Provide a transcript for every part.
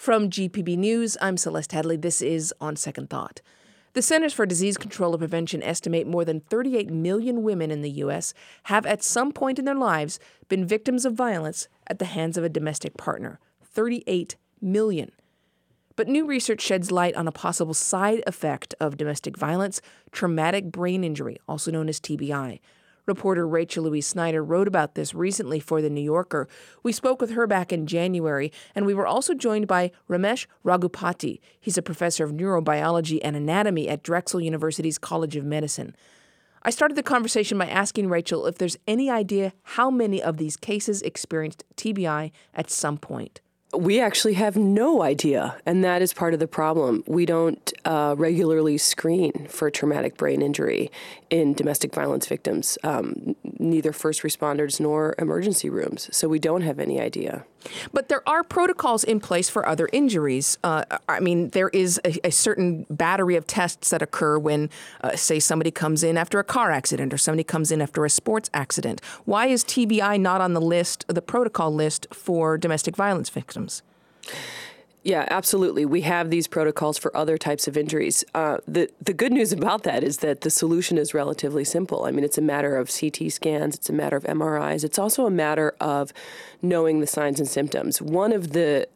From GPB News, I'm Celeste Hadley. This is On Second Thought. The Centers for Disease Control and Prevention estimate more than 38 million women in the U.S. have at some point in their lives been victims of violence at the hands of a domestic partner. 38 million. But new research sheds light on a possible side effect of domestic violence, traumatic brain injury, also known as TBI. Reporter Rachel Louise Snyder wrote about this recently for The New Yorker. We spoke with her back in January, and we were also joined by Ramesh Raghupati. He's a professor of neurobiology and anatomy at Drexel University's College of Medicine. I started the conversation by asking Rachel if there's any idea how many of these cases experienced TBI at some point. We actually have no idea, and that is part of the problem. We don't regularly screen for traumatic brain injury in domestic violence victims, neither first responders nor emergency rooms, so we don't have any idea. But there are protocols in place for other injuries. There is a certain battery of tests that occur when, say, somebody comes in after a car accident or somebody comes in after a sports accident. Why is TBI not on the list, the protocol list for domestic violence victims? Yeah, absolutely. We have these protocols for other types of injuries. The good news about that is that the solution is relatively simple. I mean, it's a matter of CT scans. It's a matter of MRIs. It's also a matter of knowing the signs and symptoms. One of the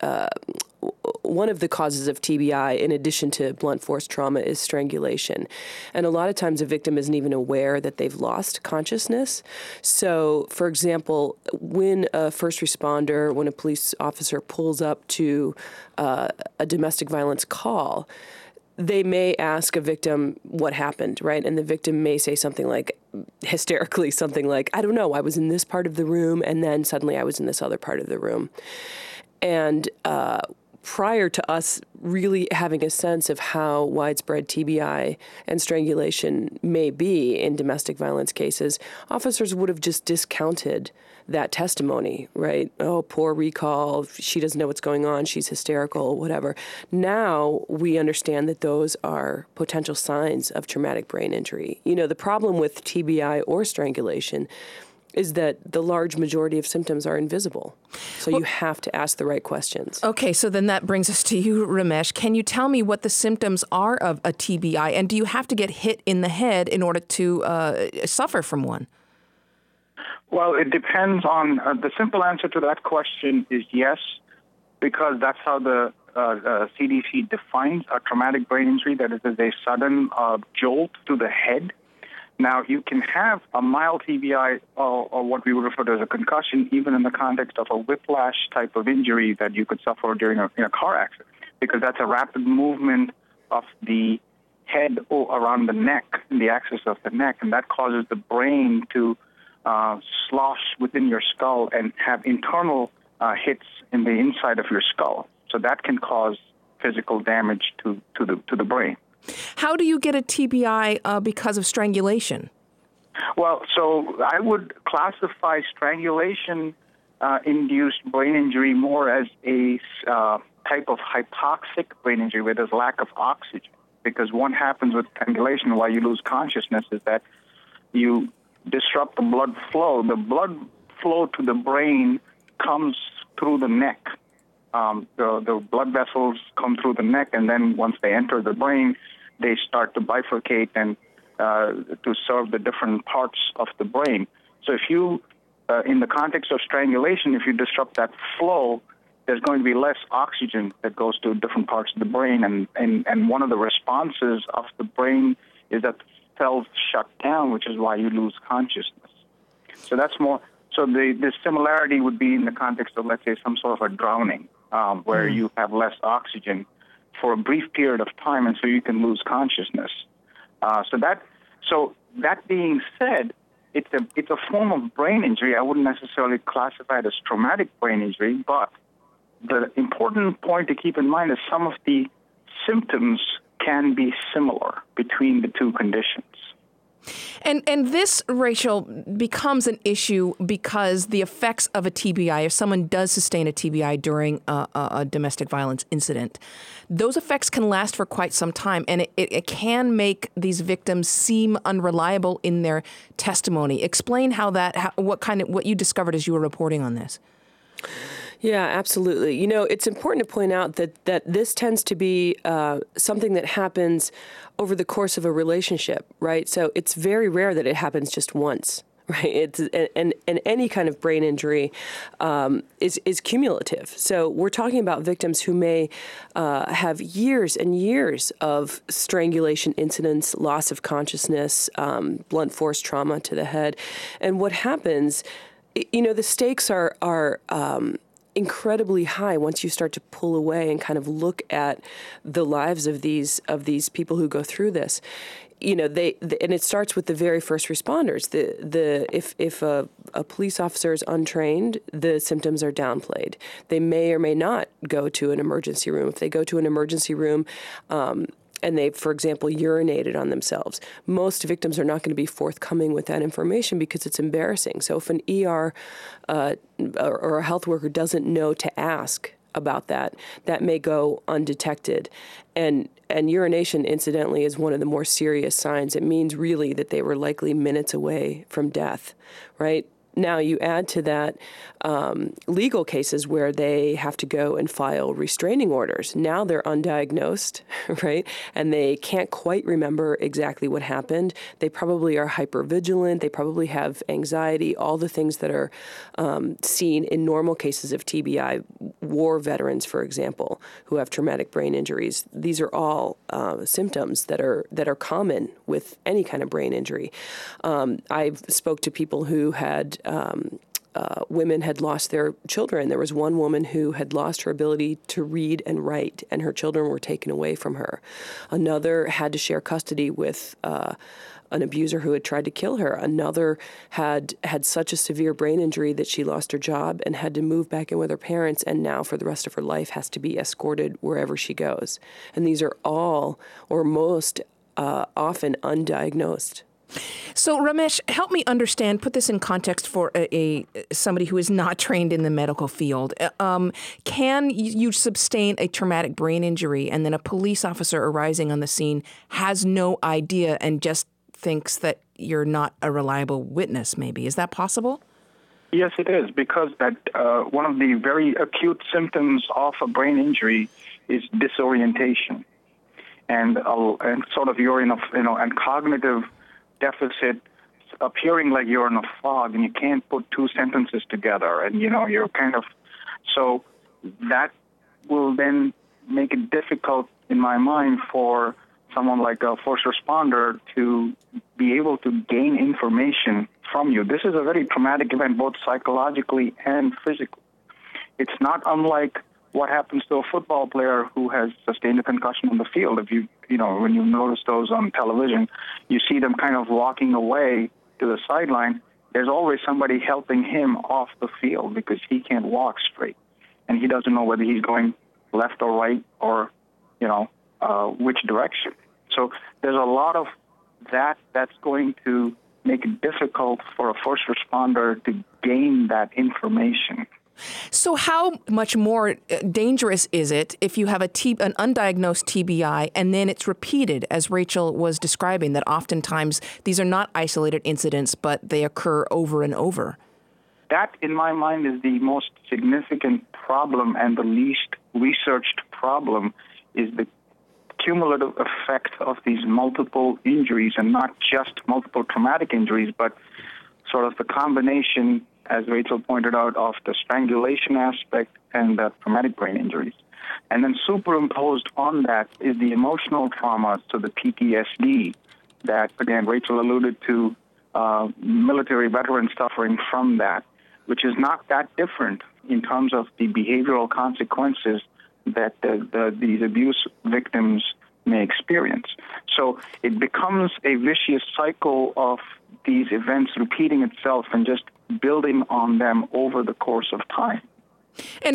causes of TBI, in addition to blunt force trauma, is strangulation. And a lot of times a victim isn't even aware that they've lost consciousness. So, for example, when a first responder, when a police officer pulls up to a domestic violence call, they may ask a victim what happened, right? And the victim may say something like, hysterically, something like, I don't know, I was in this part of the room, and then suddenly I was in this other part of the room. And prior to us really having a sense of how widespread TBI and strangulation may be in domestic violence cases, officers would have just discounted that testimony, right? Oh, poor recall, she doesn't know what's going on, she's hysterical, whatever. Now we understand that those are potential signs of traumatic brain injury. You know, the problem with TBI or strangulation is that the large majority of symptoms are invisible. So you have to ask the right questions. Okay, so then that brings us to you, Ramesh. Can you tell me what the symptoms are of a TBI, and do you have to get hit in the head in order to suffer from one? Well, it depends on, the simple answer to that question is yes, because that's how the CDC defines a traumatic brain injury, that is a sudden jolt to the head. Now, you can have a mild TBI or what we would refer to as a concussion, even in the context of a whiplash type of injury that you could suffer during in a car accident, because that's a rapid movement of the head around the neck, the axis of the neck, and that causes the brain to slosh within your skull and have internal hits in the inside of your skull. So that can cause physical damage to the brain. How do you get a TBI because of strangulation? Well, so I would classify strangulation-induced brain injury more as a type of hypoxic brain injury where there's lack of oxygen. Because what happens with strangulation while you lose consciousness is that you disrupt the blood flow. The blood flow to the brain comes through the neck. The blood vessels come through the neck, and then once they enter the brain, they start to bifurcate and to serve the different parts of the brain. So if you, in the context of strangulation, if you disrupt that flow, there's going to be less oxygen that goes to different parts of the brain, and one of the responses of the brain is that cells shut down, which is why you lose consciousness. So that's more. So the similarity would be in the context of, let's say, some sort of a drowning, where you have less oxygen for a brief period of time, and so you can lose consciousness. So that being said, it's a form of brain injury. I wouldn't necessarily classify it as traumatic brain injury, but the important point to keep in mind is some of the symptoms can be similar between the two conditions. And this, Rachel, becomes an issue because the effects of a TBI, if someone does sustain a TBI during a domestic violence incident, those effects can last for quite some time, and it can make these victims seem unreliable in their testimony. Explain what you discovered as you were reporting on this. Yeah, absolutely. You know, it's important to point out that this tends to be something that happens over the course of a relationship, right? So it's very rare that it happens just once. Right, and any kind of brain injury is cumulative. So we're talking about victims who may have years and years of strangulation incidents, loss of consciousness, blunt force trauma to the head, and what happens, you know, the stakes are incredibly high once you start to pull away and kind of look at the lives of these people who go through this. You know, and it starts with the very first responders. If a police officer is untrained, the symptoms are downplayed. They may or may not go to an emergency room. If they go to an emergency room, and they, for example, urinated on themselves, most victims are not going to be forthcoming with that information because it's embarrassing. So if an ER or a health worker doesn't know to ask about that may go undetected. And urination, incidentally, is one of the more serious signs. It means really that they were likely minutes away from death, right? Now, you add to that legal cases where they have to go and file restraining orders. Now they're undiagnosed, right? And they can't quite remember exactly what happened. They probably are hypervigilant. They probably have anxiety, all the things that are seen in normal cases of TBI. War veterans, for example, who have traumatic brain injuries. These are all symptoms that are common with any kind of brain injury. I've spoke to people who had women had lost their children. There was one woman who had lost her ability to read and write, and her children were taken away from her. Another had to share custody with an abuser who had tried to kill her. Another had such a severe brain injury that she lost her job and had to move back in with her parents, and now for the rest of her life has to be escorted wherever she goes. And these are all, or most often, undiagnosed. So, Ramesh, help me understand, put this in context for somebody who is not trained in the medical field. Can you sustain a traumatic brain injury and then a police officer arriving on the scene has no idea and just thinks that you're not a reliable witness, maybe? Is that possible? Yes, it is, because that one of the very acute symptoms of a brain injury is disorientation and sort of you're in a cognitive deficit, appearing like you're in a fog and you can't put two sentences together, and you're kind of, so that will then make it difficult in my mind for someone like a first responder to be able to gain information from you. This is a very traumatic event, both psychologically and physically. It's not unlike what happens to a football player who has sustained a concussion on the field. If when you notice those on television, you see them kind of walking away to the sideline. There's always somebody helping him off the field because he can't walk straight, and he doesn't know whether he's going left or right or, which direction. So there's a lot of that's going to make it difficult for a first responder to gain that information. So how much more dangerous is it if you have an undiagnosed TBI and then it's repeated, as Rachel was describing, that oftentimes these are not isolated incidents, but they occur over and over? That, in my mind, is the most significant problem and the least researched problem, is the cumulative effect of these multiple injuries, and not just multiple traumatic injuries, but sort of the combination, as Rachel pointed out, of the strangulation aspect and the traumatic brain injuries. And then superimposed on that is the emotional trauma, so the PTSD that, again, Rachel alluded to, military veterans suffering from that, which is not that different in terms of the behavioral consequences that these abuse victims may experience. So it becomes a vicious cycle of these events repeating itself and just building on them over the course of time. And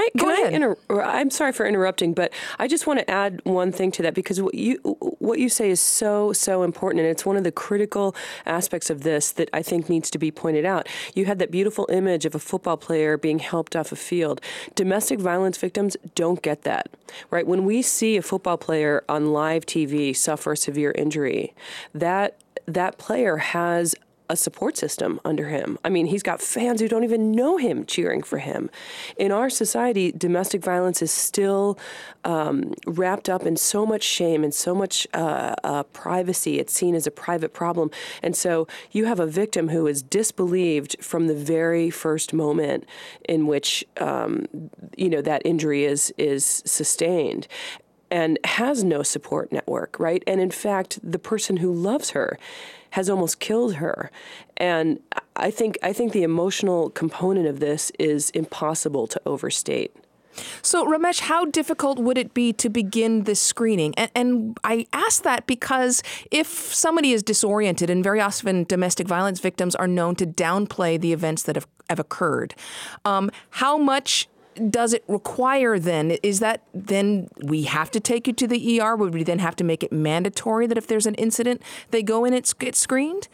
I'm sorry for interrupting, but I just want to add one thing to that, because what you say is so important, and it's one of the critical aspects of this that I think needs to be pointed out. You had that beautiful image of a football player being helped off a field. Domestic violence victims don't get that, right? When we see a football player on live TV suffer a severe injury, that player has a support system under him. I mean, he's got fans who don't even know him cheering for him. In our society, domestic violence is still wrapped up in so much shame and so much privacy. It's seen as a private problem. And so you have a victim who is disbelieved from the very first moment in which, that injury is sustained, and has no support network, right? And in fact, the person who loves her has almost killed her. And I think the emotional component of this is impossible to overstate. So, Ramesh, how difficult would it be to begin this screening? And I ask that because if somebody is disoriented, and very often domestic violence victims are known to downplay the events that have occurred, how much does it require then? Is that then we have to take you to the ER? Would we then have to make it mandatory that if there's an incident, they go in and get screened?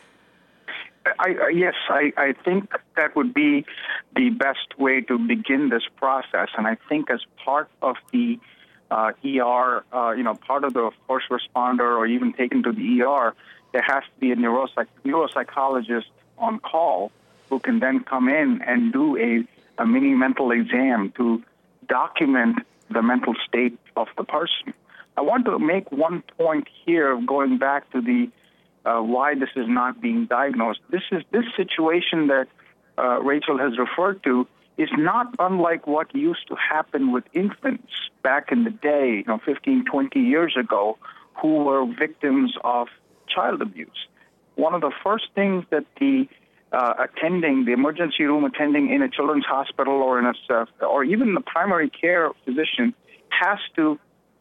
Yes, I think that would be the best way to begin this process. And I think as part of the ER, part of the first responder or even taken to the ER, there has to be a neuropsychologist on call who can then come in and do a mini mental exam to document the mental state of the person. I want to make one point here, going back to the why this is not being diagnosed. This situation that Rachel has referred to is not unlike what used to happen with infants back in the day, 15, 20 years ago, who were victims of child abuse. One of the first things that the emergency room attending in a children's hospital or even the primary care physician has to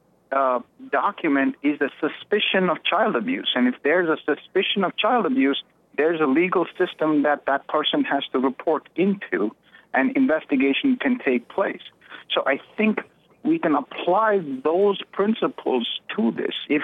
document is a suspicion of child abuse. And if there's a suspicion of child abuse, there's a legal system that person has to report into, and investigation can take place. So I think we can apply those principles to this. If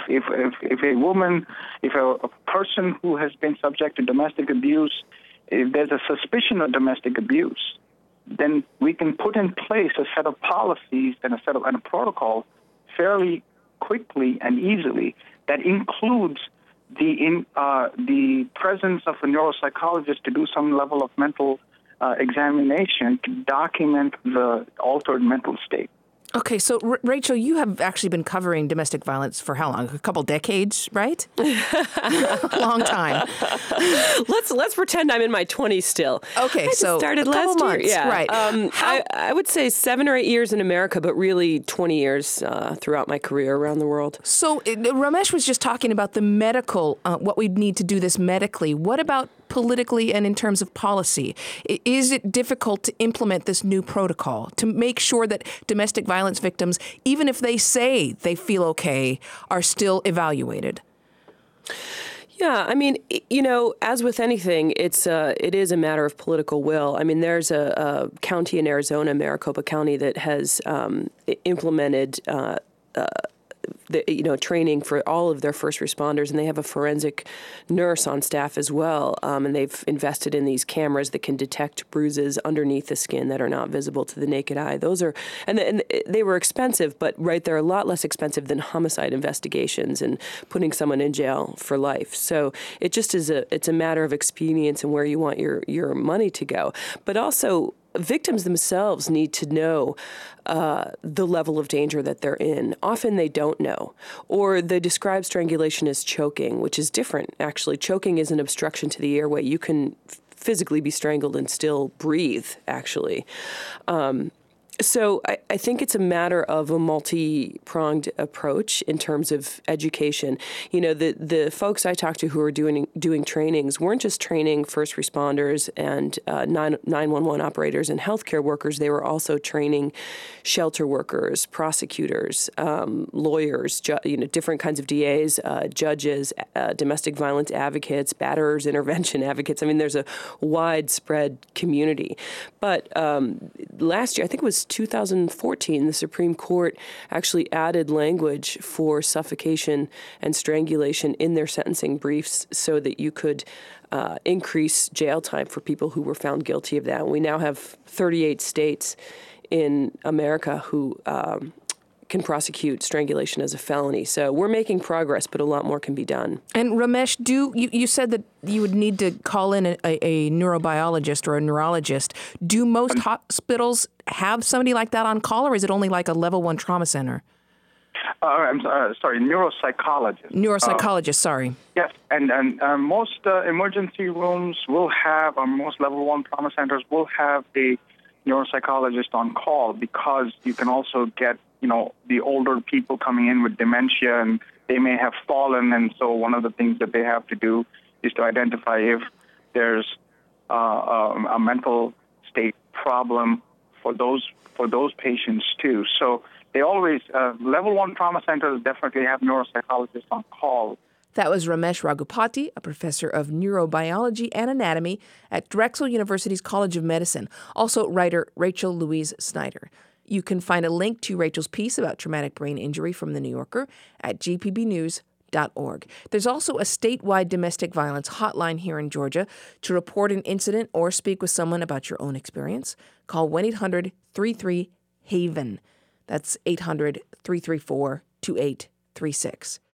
a person who has been subject to domestic abuse, if there's a suspicion of domestic abuse, then we can put in place a set of policies and a protocol fairly quickly and easily that includes the presence of a neuropsychologist to do some level of mental examination to document the altered mental state. Okay, so Rachel, you have actually been covering domestic violence for how long? A couple decades, right? Long time. Let's pretend I'm in my 20s still. Okay, I so started a couple last months, year. Yeah. Right. I would say 7 or 8 years in America, but really 20 years throughout my career around the world. So Ramesh was just talking about the medical, what we'd need to do this medically. What about politically and in terms of policy? Is it difficult to implement this new protocol to make sure that domestic violence victims, even if they say they feel okay, are still evaluated? Yeah, I mean, as with anything, it is a matter of political will. I mean, there's a county in Arizona, Maricopa County, that has implemented training for all of their first responders, and they have a forensic nurse on staff as well. And they've invested in these cameras that can detect bruises underneath the skin that are not visible to the naked eye. Those are, and they were expensive, but they're a lot less expensive than homicide investigations and putting someone in jail for life. So it just is it's a matter of expedience and where you want your money to go. But also, victims themselves need to know the level of danger that they're in. Often they don't know. Or they describe strangulation as choking, which is different, actually. Choking is an obstruction to the airway. You can physically be strangled and still breathe, actually. So I think it's a matter of a multi-pronged approach in terms of education. The folks I talked to who are doing trainings weren't just training first responders and 911 operators and healthcare workers. They were also training shelter workers, prosecutors, lawyers, different kinds of DAs, judges, domestic violence advocates, batterers, intervention advocates. I mean, there's a widespread community. But last year, I think it was 2014, the Supreme Court actually added language for suffocation and strangulation in their sentencing briefs so that you could increase jail time for people who were found guilty of that. And we now have 38 states in America who can prosecute strangulation as a felony. So we're making progress, but a lot more can be done. And Ramesh, you said that you would need to call in a neurobiologist or a neurologist. Do most hospitals have somebody like that on call, or is it only like a level 1 trauma center? I'm sorry, neuropsychologist. Neuropsychologist, sorry. Yes, and most emergency rooms will have, or most level 1 trauma centers will have a neuropsychologist on call, because you can also get, the older people coming in with dementia, and they may have fallen, and so one of the things that they have to do is to identify if there's a mental state problem for those patients too. So they always, level 1 trauma centers definitely have neuropsychologists on call. That was Ramesh Raghupati, a professor of neurobiology and anatomy at Drexel University's College of Medicine. Also, writer Rachel Louise Snyder. You can find a link to Rachel's piece about traumatic brain injury from The New Yorker at gpbnews.org. There's also a statewide domestic violence hotline here in Georgia. To report an incident or speak with someone about your own experience, call 1-800-33-HAVEN. That's 800-334-2836.